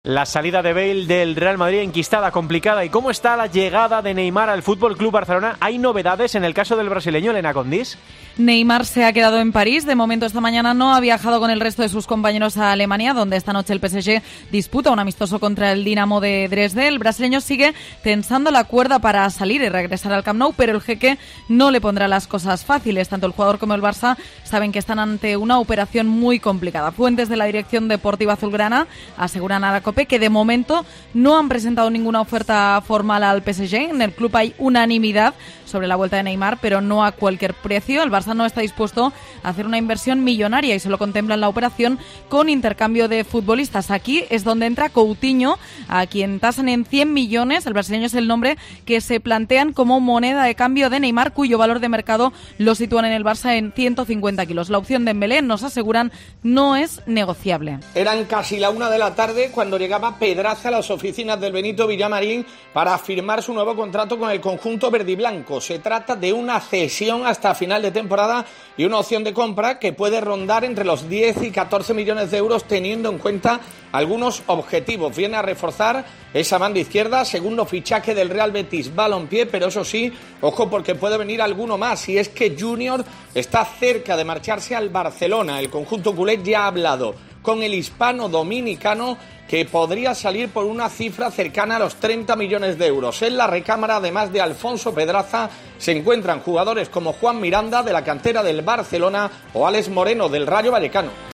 La salida de Bale del Real Madrid enquistada, complicada. ¿Y cómo está la llegada de Neymar al Fútbol Club Barcelona? ¿Hay novedades en el caso del brasileño, Elena Condis? Neymar se ha quedado en París. De momento, esta mañana no ha viajado con el resto de sus compañeros a Alemania, donde esta noche el PSG disputa un amistoso contra el Dinamo de Dresde. El brasileño sigue tensando la cuerda para salir y regresar al Camp Nou, pero el jeque no le pondrá las cosas fáciles. Tanto el jugador como el Barça saben que están ante una operación muy complicada. Fuentes de la dirección deportiva azulgrana aseguran a la COPE que de momento no han presentado ninguna oferta formal al PSG. En el club hay unanimidad sobre la vuelta de Neymar, pero no a cualquier precio. El Barça no está dispuesto a hacer una inversión millonaria y solo contemplan la operación con intercambio de futbolistas. Aquí es donde entra Coutinho, a quien tasan en 100 millones. El brasileño es el nombre que se plantean como moneda de cambio de Neymar, cuyo valor de mercado lo sitúan en el Barça en 150 kilos. La opción de Dembélé, nos aseguran, no es negociable. Eran casi la 1 de la tarde cuando llegaba Pedraza a las oficinas del Benito Villamarín para firmar su nuevo contrato con el conjunto verdiblanco. Se trata de una cesión hasta final de temporada y una opción de compra que puede rondar entre los 10 y 14 millones de euros, teniendo en cuenta algunos objetivos. Viene a reforzar esa banda izquierda, segundo fichaje del Real Betis Balompié, pero eso sí, ojo, porque puede venir alguno más, y es que Junior está cerca de marcharse al Barcelona. El conjunto culé ya ha hablado con el hispano dominicano, que podría salir por una cifra cercana a los 30 millones de euros. En la recámara, además de Alfonso Pedraza, se encuentran jugadores como Juan Miranda, de la cantera del Barcelona, o Alex Moreno, del Rayo Vallecano.